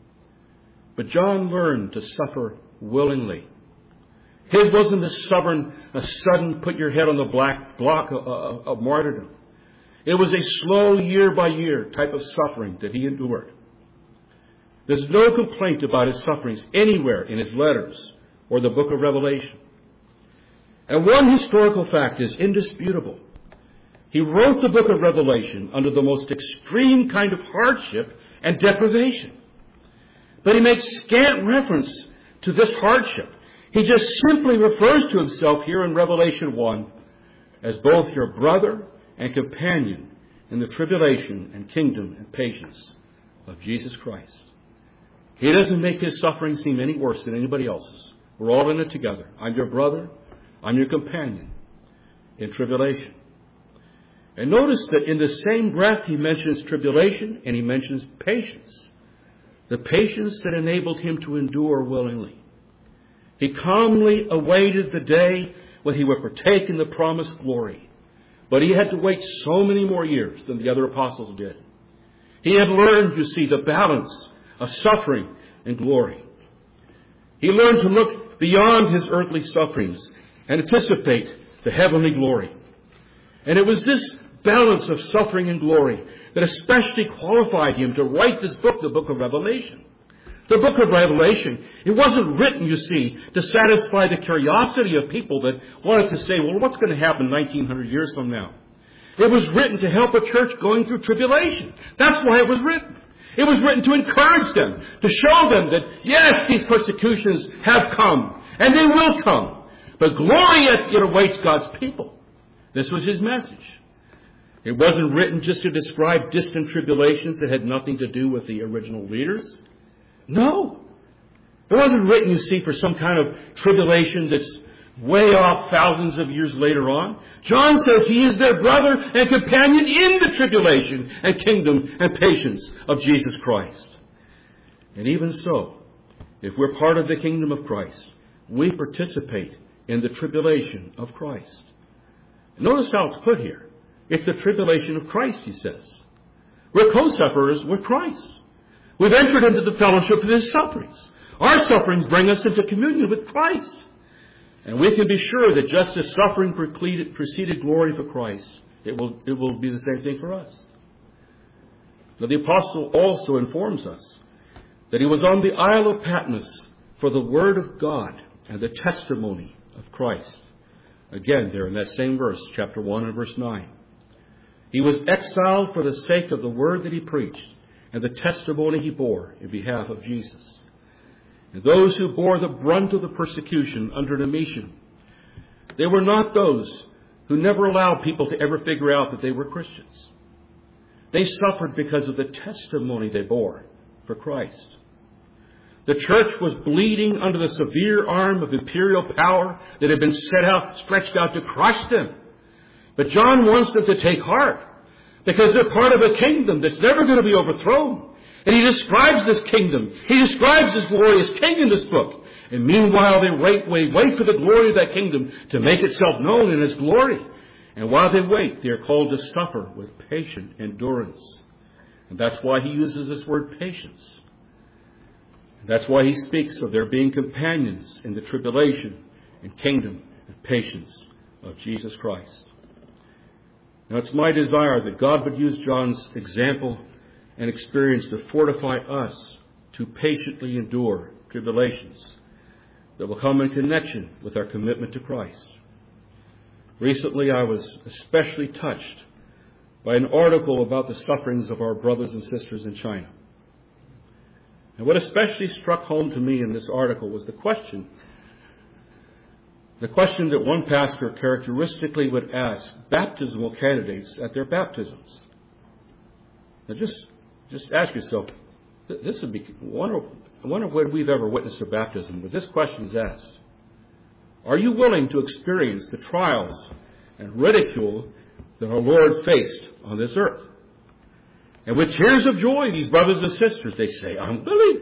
But John learned to suffer willingly. His wasn't a sudden put your head on the black block of martyrdom. It was a slow, year-by-year type of suffering that he endured. There's no complaint about his sufferings anywhere in his letters or the book of Revelation. And one historical fact is indisputable. He wrote the book of Revelation under the most extreme kind of hardship and deprivation. But he makes scant reference to this hardship. He just simply refers to himself here in Revelation 1 as both your brother and companion in the tribulation and kingdom and patience of Jesus Christ. He doesn't make his suffering seem any worse than anybody else's. We're all in it together. I'm your brother. I'm your companion in tribulation. And notice that in the same breath he mentions tribulation and he mentions patience. The patience that enabled him to endure willingly. He calmly awaited the day when he would partake in the promised glory. But he had to wait so many more years than the other apostles did. He had learned, you see, the balance of suffering and glory. He learned to look beyond his earthly sufferings and anticipate the heavenly glory. And it was this balance of suffering and glory that especially qualified him to write this book, the book of Revelation. The book of Revelation, it wasn't written, you see, to satisfy the curiosity of people that wanted to say, well, what's going to happen 1900 years from now? It was written to help a church going through tribulation. That's why it was written. It was written to encourage them, to show them that, yes, these persecutions have come, and they will come. But glory yet awaits God's people. This was his message. It wasn't written just to describe distant tribulations that had nothing to do with the original readers. No. It wasn't written, you see, for some kind of tribulation that's way off thousands of years later on. John says he is their brother and companion in the tribulation and kingdom and patience of Jesus Christ. And even so, if we're part of the kingdom of Christ, we participate in the tribulation of Christ. Notice how it's put here. It's the tribulation of Christ, he says. We're co-sufferers with Christ. We've entered into the fellowship of his sufferings. Our sufferings bring us into communion with Christ. And we can be sure that just as suffering preceded glory for Christ, it will be the same thing for us. Now, the apostle also informs us that he was on the Isle of Patmos for the word of God and the testimony of Christ. Again, there in that same verse, chapter 1 and verse 9. He was exiled for the sake of the word that he preached and the testimony he bore in behalf of Jesus. And those who bore the brunt of the persecution under Domitian, they were not those who never allowed people to ever figure out that they were Christians. They suffered because of the testimony they bore for Christ. The church was bleeding under the severe arm of imperial power that had been stretched out to crush them. But John wants them to take heart because they're part of a kingdom that's never going to be overthrown. And he describes this kingdom. He describes this glorious king in this book. And meanwhile, they wait for the glory of that kingdom to make itself known in its glory. And while they wait, they are called to suffer with patient endurance. And that's why he uses this word patience. And that's why he speaks of their being companions in the tribulation and kingdom and patience of Jesus Christ. Now, it's my desire that God would use John's example and experience to fortify us to patiently endure tribulations that will come in connection with our commitment to Christ. Recently, I was especially touched by an article about the sufferings of our brothers and sisters in China. And what especially struck home to me in this article was the question that one pastor characteristically would ask baptismal candidates at their baptisms. Now just ask yourself, this would be, I wonder when we've ever witnessed a baptism, but this question is asked. Are you willing to experience the trials and ridicule that our Lord faced on this earth? And with tears of joy, these brothers and sisters, they say, I'm willing.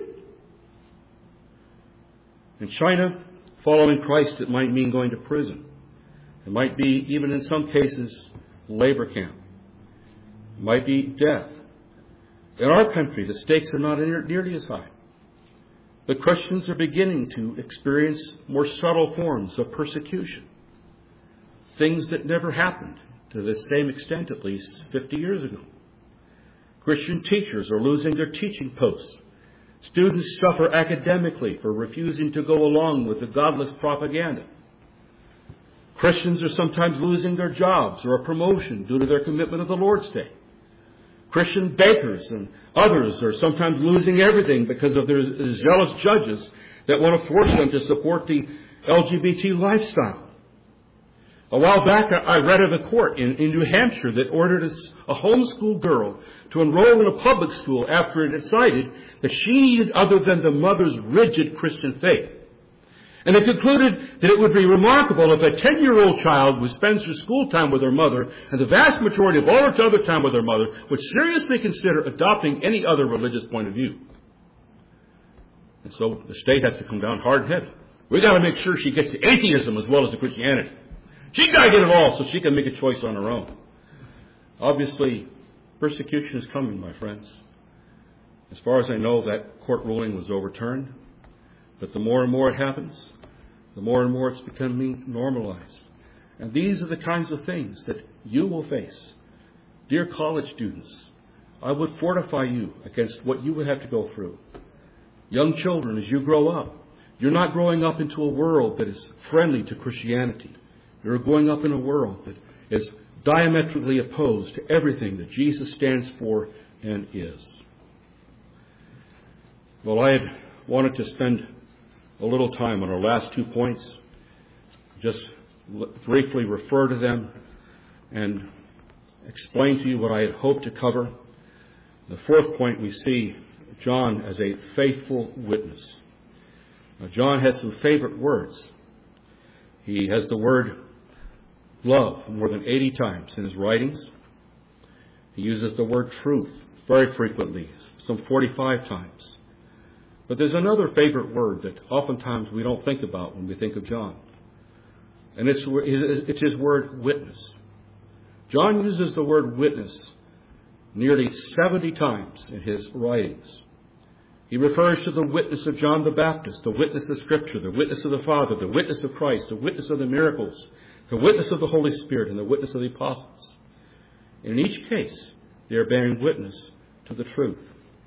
In China, following Christ, it might mean going to prison. It might be, even in some cases, labor camp. It might be death. In our country, the stakes are not nearly as high. But Christians are beginning to experience more subtle forms of persecution. Things that never happened to the same extent, at least 50 years ago. Christian teachers are losing their teaching posts. Students suffer academically for refusing to go along with the godless propaganda. Christians are sometimes losing their jobs or a promotion due to their commitment to the Lord's Day. Christian bakers and others are sometimes losing everything because of their zealous judges that want to force them to support the LGBT lifestyle. A while back, I read of a court in New Hampshire that ordered a homeschool girl to enroll in a public school after it decided that she needed other than the mother's rigid Christian faith. And it concluded that it would be remarkable if a 10-year-old child who spends her school time with her mother and the vast majority of all her other time with her mother would seriously consider adopting any other religious point of view. And so the state has to come down hard-headed. We've got to make sure she gets the atheism as well as the Christianity. She's got to get it all so she can make a choice on her own. Obviously, persecution is coming, my friends. As far as I know, that court ruling was overturned. But the more and more it happens, the more and more it's becoming normalized. And these are the kinds of things that you will face. Dear college students, I would fortify you against what you would have to go through. Young children, as you grow up, you're not growing up into a world that is friendly to Christianity. You're growing up in a world that is diametrically opposed to everything that Jesus stands for and is. Well, I had wanted to spend a little time on our last 2 points, just briefly refer to them and explain to you what I had hoped to cover. The fourth point, we see John as a faithful witness. Now, John has some favorite words. He has the word love more than 80 times in his writings. He uses the word truth very frequently, some 45 times. But there's another favorite word that oftentimes we don't think about when we think of John. And it's his word witness. John uses the word witness nearly 70 times in his writings. He refers to the witness of John the Baptist, the witness of Scripture, the witness of the Father, the witness of Christ, the witness of the miracles, the witness of the Holy Spirit, and the witness of the apostles. In each case, they are bearing witness to the truth.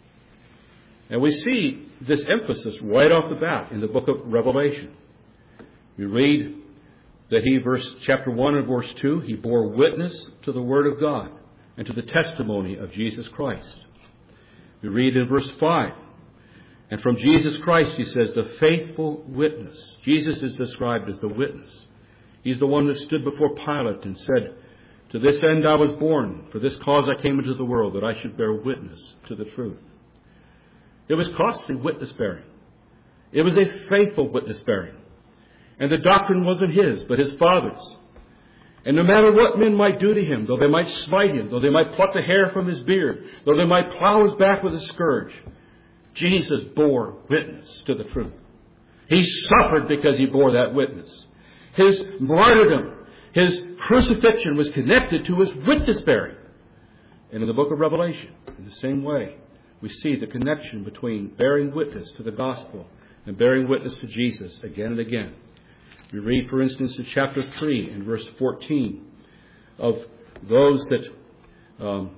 And we see this emphasis right off the bat in the book of Revelation. We read that chapter 1 and verse 2, he bore witness to the Word of God and to the testimony of Jesus Christ. We read in verse 5, and from Jesus Christ, he says, the faithful witness. Jesus is described as the witness. He's the one that stood before Pilate and said, to this end I was born, for this cause I came into the world, that I should bear witness to the truth. It was costly witness bearing. It was a faithful witness bearing. And the doctrine wasn't his, but his Father's. And no matter what men might do to him, though they might smite him, though they might pluck the hair from his beard, though they might plow his back with a scourge, Jesus bore witness to the truth. He suffered because he bore that witness. His martyrdom, his crucifixion was connected to his witness bearing. And in the book of Revelation, in the same way, we see the connection between bearing witness to the gospel and bearing witness to Jesus again and again. We read, for instance, in chapter 3 and verse 14 of those that,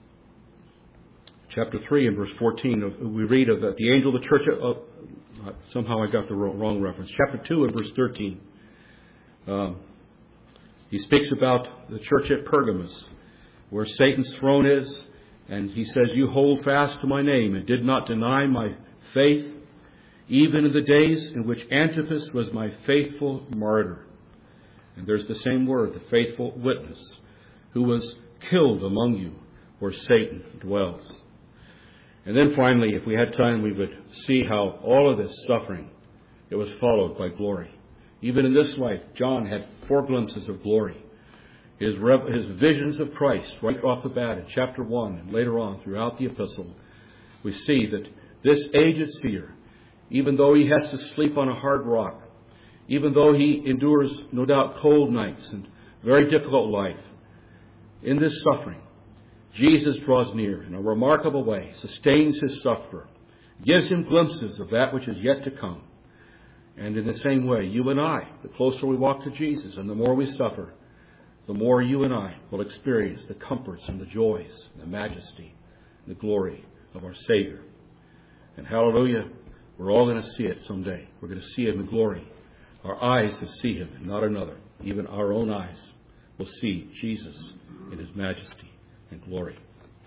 chapter 3 and verse 14, we read of the angel of the church of, somehow I got the wrong reference, chapter 2 and verse 13. He speaks about the church at Pergamos, where Satan's throne is, and he says, you hold fast to my name and did not deny my faith, even in the days in which Antipas was my faithful martyr. And there's the same word, the faithful witness, who was killed among you where Satan dwells. And then finally, if we had time, we would see how all of this suffering, it was followed by glory. Even in this life, John had 4 glimpses of glory. His visions of Christ, right off the bat in chapter 1 and later on throughout the epistle, we see that this aged seer, even though he has to sleep on a hard rock, even though he endures, no doubt, cold nights and very difficult life, in this suffering, Jesus draws near in a remarkable way, sustains his sufferer, gives him glimpses of that which is yet to come. And in the same way, you and I, the closer we walk to Jesus and the more we suffer, the more you and I will experience the comforts and the joys, and the majesty, and the glory of our Savior. And hallelujah, we're all going to see it someday. We're going to see him in glory. Our eyes will see him and not another. Even our own eyes will see Jesus in his majesty and glory.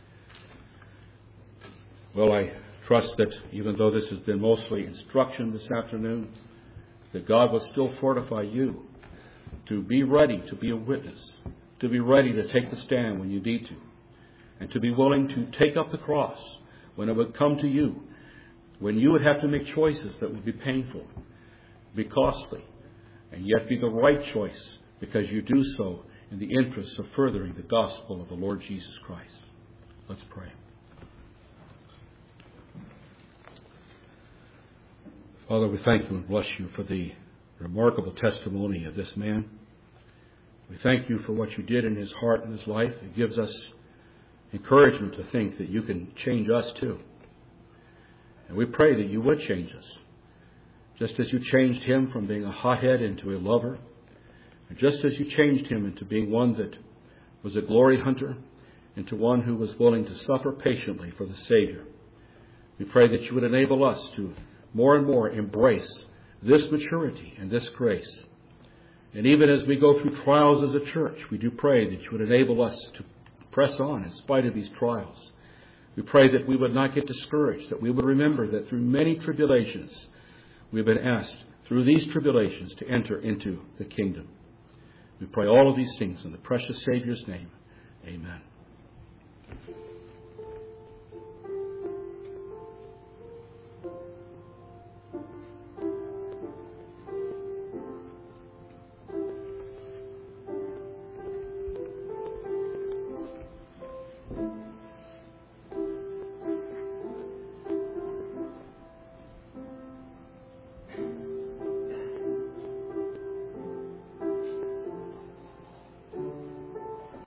Well, I trust that even though this has been mostly instruction this afternoon, that God will still fortify you to be ready to be a witness, to be ready to take the stand when you need to, and to be willing to take up the cross when it would come to you, when you would have to make choices that would be painful, be costly, and yet be the right choice because you do so in the interest of furthering the gospel of the Lord Jesus Christ. Let's pray. Father, we thank you and bless you for the remarkable testimony of this man. We thank you for what you did in his heart and his life. It gives us encouragement to think that you can change us too. And we pray that you would change us, just as you changed him from being a hothead into a lover, and just as you changed him into being one that was a glory hunter, into one who was willing to suffer patiently for the Savior. We pray that you would enable us to more and more embrace this maturity and this grace. And even as we go through trials as a church, we do pray that you would enable us to press on in spite of these trials. We pray that we would not get discouraged, that we would remember that through many tribulations, we've been asked through these tribulations to enter into the kingdom. We pray all of these things in the precious Savior's name. Amen.